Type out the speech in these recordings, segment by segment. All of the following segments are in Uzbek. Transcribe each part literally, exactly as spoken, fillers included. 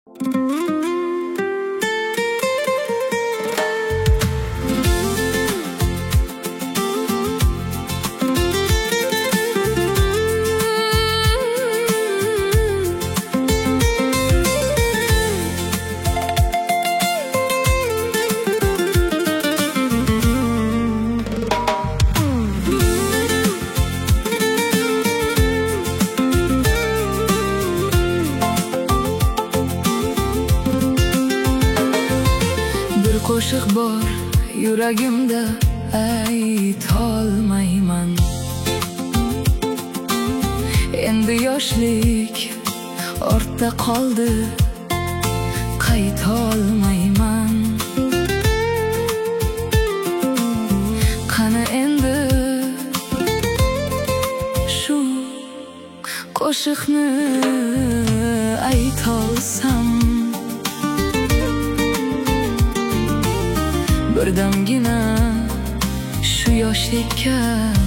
Qo'shiq bor yuragimda, aytolmayman. Endi yoshlik ortda qoldi, qaytolmayman. Qani endi shu qo'shiqni aytolsam, birdamgina shu yoshlikka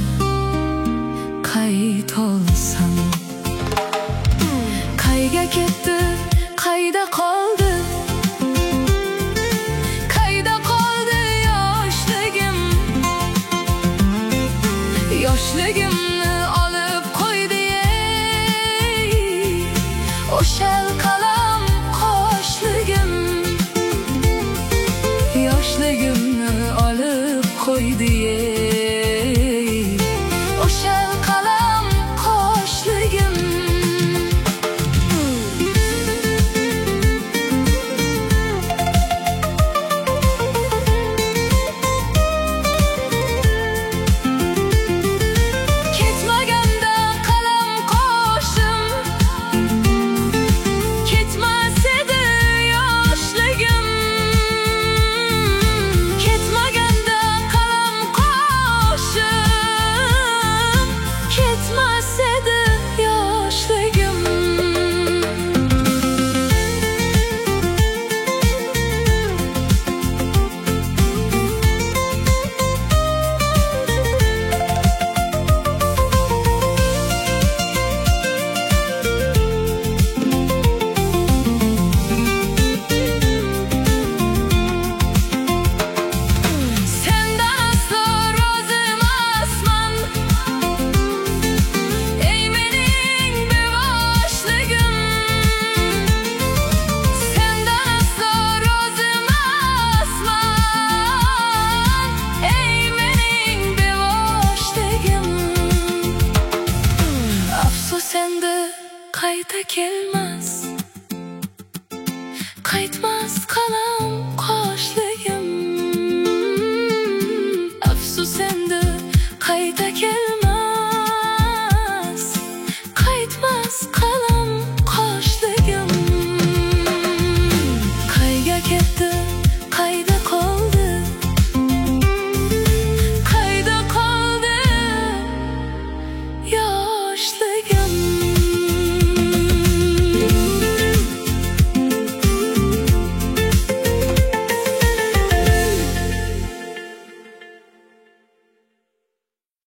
qaytolsam. Qayga ketdi, qayda qoldi, qayda qoldi yoshligim? Yoshligimni olib qo'ydi ey, o'sha qalam qoshligim. Yoshligimni olib qo'ydi ey, o'sha qalam qoshligim. Ketmaganda qalam qoshim, ketmas edi yoshligim. Endi qayta kelmas, qaytmas qalam